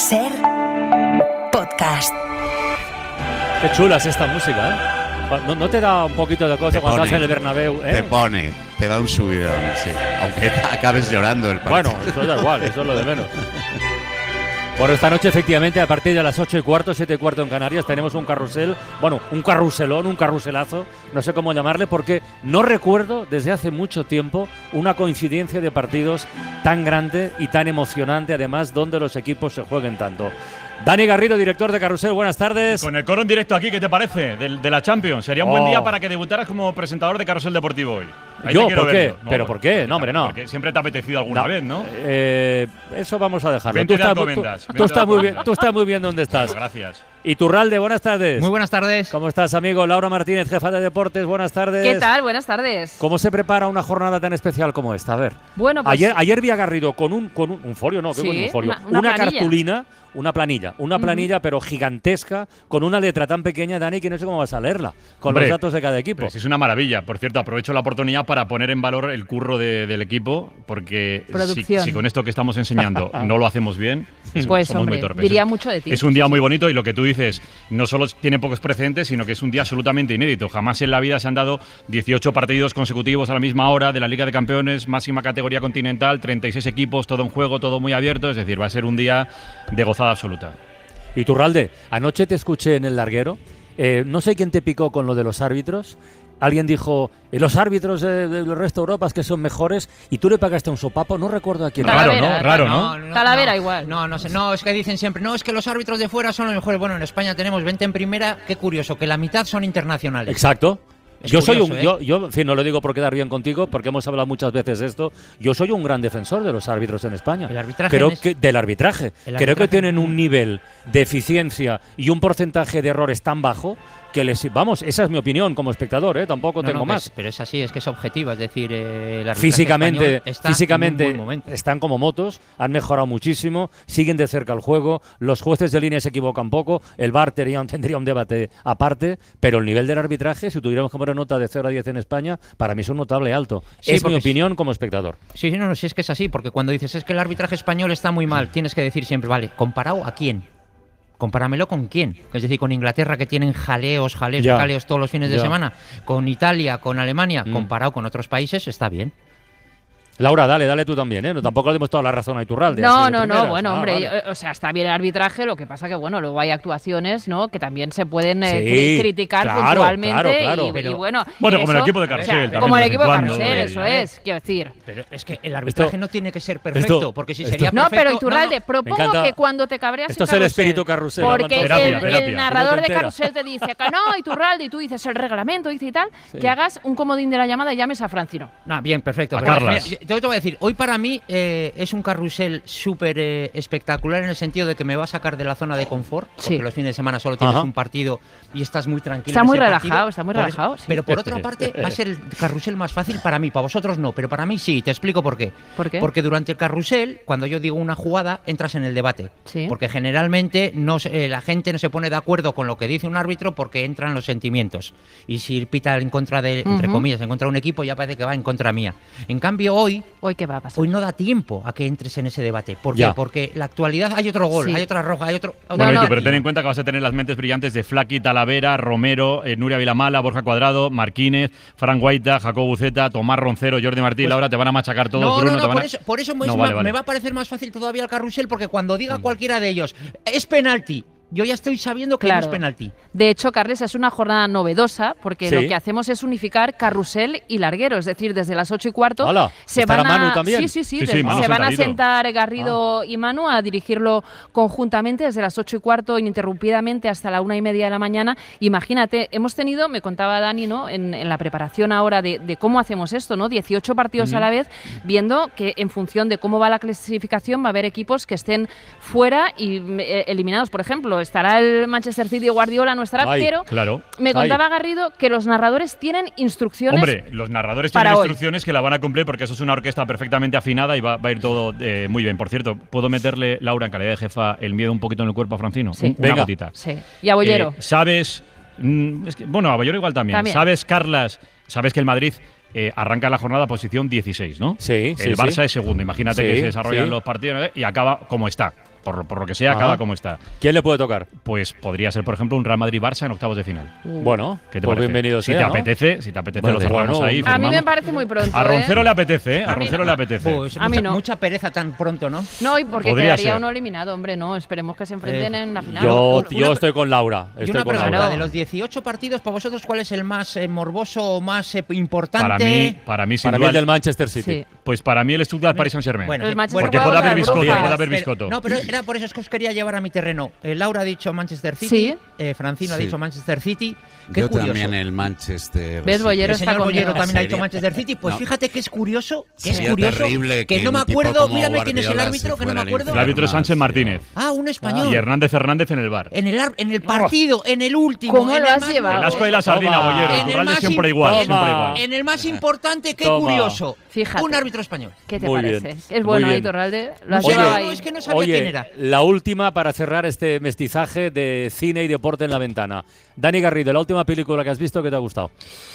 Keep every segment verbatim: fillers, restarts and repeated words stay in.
Ser Podcast. Qué chula es esta música, ¿eh? ¿No, no te da un poquito de cosa Te cuando pone, estás en el Bernabéu? ¿eh? Te pone, te da un subidón, sí. Aunque acabes llorando el partido. Bueno, eso da igual, eso es lo de menos. Bueno, esta noche efectivamente a partir de las ocho y cuarto, siete y cuarto en Canarias tenemos un carrusel, bueno, un carruselón, un carruselazo, no sé cómo llamarle, porque no recuerdo desde hace mucho tiempo una coincidencia de partidos tan grande y tan emocionante, además donde los equipos se jueguen tanto. Dani Garrido, director de Carrusel, buenas tardes. Con el coro en directo aquí, ¿qué te parece? De, de la Champions. Sería un Oh. buen día para que debutaras como presentador de Carrusel Deportivo hoy. Ahí ¿Yo? te quiero ¿Por qué? verlo. No, ¿Pero por qué? No, hombre, no. Porque siempre te ha apetecido alguna No. vez, ¿no? Eh, eso vamos a dejarlo. Vente Tú de estás, Alcobendas, tú- vente tú de estás muy bien, Alcobendas. tú estás muy bien donde estás. Bueno, gracias. Y Turralde, buenas tardes. Muy buenas tardes. ¿Cómo estás, amigo? Laura Martínez, jefa de deportes, buenas tardes. ¿Qué tal? Buenas tardes. ¿Cómo se prepara una jornada tan especial como esta? A ver. Bueno, pues Ayer, ayer vi a Garrido con un, con un, un folio, no, ¿qué Sí, con un folio? una- una planilla. cartulina, una planilla, una planilla pero gigantesca, con una letra tan pequeña, Dani, que no sé cómo vas a leerla, con Hombre, los datos de cada equipo. Pero sí es una maravilla. Por cierto, aprovecho la oportunidad para poner en valor el curro de- del equipo, porque si, Producción. si con esto que estamos enseñando no lo hacemos bien, es- Pues, somos muy hombre, torpes. diría mucho de ti. Es un día muy bonito y lo que tú dices no solo tiene pocos precedentes, sino que es un día absolutamente inédito. Jamás en la vida se han dado dieciocho partidos consecutivos a la misma hora de la Liga de Campeones, máxima categoría continental, treinta y seis equipos, todo en juego, todo muy abierto. Es decir, va a ser un día de gozada absoluta. Y Turralde, anoche te escuché en el larguero, eh, no sé quién te picó con lo de los árbitros. Alguien dijo, "Eh, los árbitros eh, del resto de Europa es que son mejores", y tú le pagaste un sopapo, no recuerdo a quién. Raro, Talavera, ¿no? Raro, ¿no? Talavera igual. No, no sé, no, es que dicen siempre, no, es que los árbitros de fuera son los mejores. Bueno, en España tenemos veinte en primera, qué curioso, que la mitad son internacionales. Exacto. Es Yo soy un, curioso, ¿eh? yo, yo, en fin, no lo digo por quedar bien contigo, porque hemos hablado muchas veces de esto. Yo soy un gran defensor de los árbitros en España. El arbitraje Creo es- que del arbitraje. El Creo arbitraje- que tienen un nivel de eficiencia y un porcentaje de errores tan bajo que les, vamos, esa es mi opinión como espectador, ¿eh? Tampoco No, tengo no, más. es- pero es así, es que es objetiva, es decir, eh, el arbitraje Físicamente, español está físicamente en un buen momento. están como motos, han mejorado muchísimo, siguen de cerca el juego, los jueces de línea se equivocan poco, el V A R tendría, tendría un debate aparte, pero el nivel del arbitraje, si tuviéramos que poner nota de cero a diez en España, para mí es un notable alto. Sí, es mi porque opinión como espectador. Sí, sí, no, no, sí es que es así, porque cuando dices es que el arbitraje español está muy mal, tienes que decir siempre, vale, ¿comparado a quién? Compáramelo con quién. Es decir, con Inglaterra, que tienen jaleos, jaleos, Ya. jaleos todos los fines de Ya. semana, con Italia, con Alemania, Mm. comparado con otros países, está bien. Laura, dale, dale tú también, ¿eh? No, tampoco le hemos dado la razón a Iturralde. No, así de no, no, primeras. bueno, Ah, hombre, vale. yo- o sea, está bien el arbitraje, lo que pasa que, bueno, luego hay actuaciones, ¿no?, que también se pueden eh, Sí, cri- criticar claro, puntualmente claro, claro. y, Pero- y, bueno… Bueno, como el eso- equipo de o sea, Carrusel también, como el de equipo de vez en cuando, Carrusel, eh, eso eh. es, quiero decir. Pero es que el arbitraje Esto- no tiene que ser perfecto, esto- porque si esto- sería No, perfecto… pero Iturralde, Me propongo encanta- que cuando te cabreas Esto en es el Carrusel, espíritu carrusel. porque aguanta. Terapia, el, terapia. el narrador de Entera. Carrusel te dice que no, Iturralde, y tú dices el reglamento, dice y tal, Sí. que hagas un comodín de la llamada y llames a Francino. No, bien, perfecto. A pero Carlas. mira, yo te voy a decir, hoy para mí eh, es un carrusel súper eh, espectacular en el sentido de que me va a sacar de la zona de confort, porque Sí. los fines de semana solo tienes Ajá. un partido y estás muy tranquilo. Está en muy ese relajado, partido. está muy Por eso- relajado, sí. Pero por otra parte va a ser el carrusel más fácil para mí, para vosotros no, pero para mí sí, te explico por qué. ¿Por qué? Porque durante el carrusel, cuando yo digo una jugada, entras en el debate. Sí. Porque generalmente no se- eh, la gente no se pone de acuerdo con lo que dice un árbitro porque entran los sentimientos. Y si pita en contra de, entre Ujú. comillas, en contra de un equipo, ya parece que va en contra mía. En cambio, hoy Hoy, ¿qué va a pasar? Hoy no da tiempo a que entres en ese debate. ¿Por qué? Ya. Porque la actualidad hay otro gol, Sí. hay otra roja, hay otro. Bueno, No, Nico, no. pero ten en cuenta que vas a tener las mentes brillantes de Flaqui, Talavera, Romero, eh, Nuria Vilamala, Borja Cuadrado, Marquínez, Fran Guaita, Jacobo Buceta, Tomás Roncero, Jordi Martí, Pues- Laura, te van a machacar todos, No, Bruno, no, te no, van por a… eso, por eso me, No, es vale, ma- vale. me va a parecer más fácil todavía el carrusel, porque cuando diga cualquiera de ellos, es penalti, yo ya estoy sabiendo que Claro. no es penalti. De hecho, Carles, es una jornada novedosa porque Sí. lo que hacemos es unificar carrusel y larguero, es decir, desde las ocho y cuarto Hola, se ¿estará van a Manu también? Sí, sí, sí, Sí, de- sí, Manu se van a sentadito. sentar Garrido y Manu a dirigirlo conjuntamente desde las ocho y cuarto ininterrumpidamente hasta la una y media de la mañana. Imagínate, hemos tenido, me contaba Dani, ¿no?, en, en la preparación ahora de, de cómo hacemos esto, ¿no? dieciocho partidos a la vez, viendo que en función de cómo va la clasificación va a haber equipos que estén fuera y eh, eliminados. Por ejemplo, estará el Manchester City de Guardiola, no estará, Ay, pero Claro. me Ay. contaba Garrido que los narradores tienen instrucciones. Hombre, los narradores para tienen hoy. instrucciones que la van a cumplir porque eso es una orquesta perfectamente afinada y va, va a ir todo eh, muy bien. Por cierto, ¿puedo meterle, Laura, en calidad de jefa, el miedo un poquito en el cuerpo a Francino? Sí. Un- Una Venga. gotita. Sí. Y a Bollero. Eh, ¿Sabes? mm, es que- bueno, a Bollero igual también. También. ¿Sabes, Carlas? ¿Sabes que el Madrid eh, arranca la jornada posición dieciséis, ¿no? Sí, sí, El Barça sí. es segundo. Imagínate Sí, que se desarrollan sí. los partidos, ¿eh? Y acaba como está. por, por lo que sea, Ajá. acaba como está. ¿Quién le puede tocar? Pues podría ser, por ejemplo, un Real Madrid-Barça en octavos de final. Bueno, ¿Qué te pues parece? bienvenido Si sea, te ¿no? apetece, si te apetece, Vale. lo cerramos Bueno, ahí. A mí firmamos. me parece muy pronto. A Roncero ¿eh? le apetece, ¿eh? A A mí- Roncero le apetece. Pues A mí mucha, no. mucha pereza tan pronto, ¿no? No, y porque Podría quedaría ser. uno eliminado, hombre, no. Esperemos que se enfrenten Eh, en la final. Yo, Una- yo estoy con Laura. Y Estoy una con pregunta, Laura. de los dieciocho partidos, para vosotros, ¿cuál es el más eh, morboso o más eh, importante? Para mí, para mí, sin Para mí duda, el del Manchester City. Sí. pues para mí el Stuttgart Paris Saint Germain. Bueno, El sí, Manchester porque juega puede haber contra el biscoto, Brujas. puede haber Pero- biscoto. No, pero era por eso es que os quería llevar a mi terreno. Eh, Laura ha dicho Manchester City, Sí. eh, Francino ha Sí. dicho Manchester City. Qué Yo curioso. también el Manchester. ¿Ves, City. Bollero? El está señor conmigo. Bollero también ha dicho Sería- Manchester City. Pues No. fíjate que es curioso, que es Sería curioso terrible que que no un me tipo acuerdo. como Mírame quién es el Guardiola árbitro, se que no me fuera al acuerdo. El árbitro es Sánchez Más, Martínez. Ah, un español. Y Hernández Fernández en el bar. En el, ar- en el partido, en el último. ¿Cómo en lo el has más- llevado? El asco y la sardina, Toma. Bollero. En El el Turralde más siempre im- igual, Toma. siempre igual. En el más importante, qué Toma. curioso. Fíjate. Un árbitro español. ¿Qué te Muy parece? bien, Es muy bueno ahí, bien. Torralde. Lo has Oye, llevado no, ahí. es que no sabía Oye, quién era. la última para cerrar este mestizaje de cine y deporte en la ventana. Dani Garrido, la última película que has visto que te ha gustado.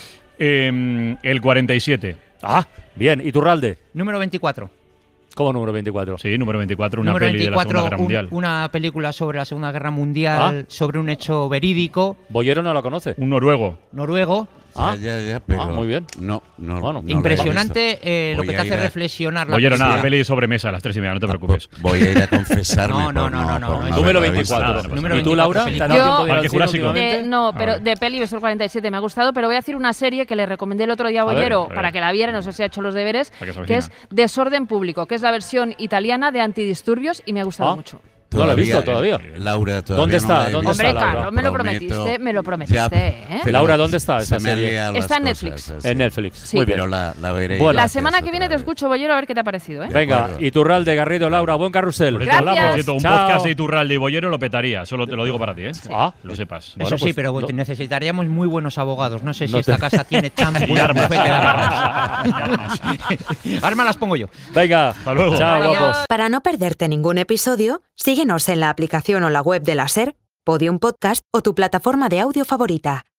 Eh, el cuarenta y siete. Ah, bien. ¿Y Turralde? Número veinticuatro. ¿Cómo número veinticuatro? Sí, número veinticuatro, una Número peli de la Segunda veinticuatro, Guerra un- Mundial. una película sobre la Segunda Guerra Mundial, sobre un hecho verídico, Bollero no la conoce. Un noruego. noruego. Ah. Ya, ya, ya, pero Ah, muy bien. No, no, Bueno, no lo he impresionante visto. eh, lo Voy que te a hace ir a- reflexionar. la Bollero, nada, película. peli de sobremesa a las tres y media, no te preocupes. Voy a ir a confesarme. No, no, por no, no, no, por no, haberla Número visto. veinticuatro. Nada, Número ¿Y tú, Laura? ¿Te ha dado Yo- tiempo de ir al Parque cine Jurásico. últimamente? Eh, no, Ah, pero vale. de peli Visor cuarenta y siete me ha gustado, pero voy a decir una serie que le recomendé el otro día a ver, Bollero a ver. para que la viera, no sé si ha hecho los deberes, Para que se que es avecina. Desorden Público, que es la versión italiana de Antidisturbios y me ha gustado Ah. mucho. No la he visto todavía. Laura, todavía ¿Dónde no está? la he ¿Dónde visto. está, Hombre, Laura? Carlos, me lo Prometo. prometiste, me lo prometiste, Ya, ¿eh? pero Laura, ¿dónde está esa se me han serie? liado Está en las Netflix. cosas, En sí. Netflix. Sí. Muy bien. Pero la, la veré. Bueno. La gracias semana que otra viene te vez. escucho, Bollero, a ver qué te ha parecido, ¿eh? De Venga, acuerdo. Iturralde, Garrido, Laura, buen carrusel. Por cierto, Gracias. por cierto, un Chao. podcast de Iturralde y Bollero lo petaría. Solo te lo digo para ti, ¿eh? Ah. Lo sepas. Eso Bueno, sí, pues, pero no- necesitaríamos muy buenos abogados. No sé si No esta te- casa tiene tan Y buenos armas. bufete de abogados. Armas las pongo yo. Venga, Hasta luego. Chao, Adiós. guapos. Para no perderte ningún episodio, síguenos en la aplicación o la web de la SER, Podium Podcast o tu plataforma de audio favorita.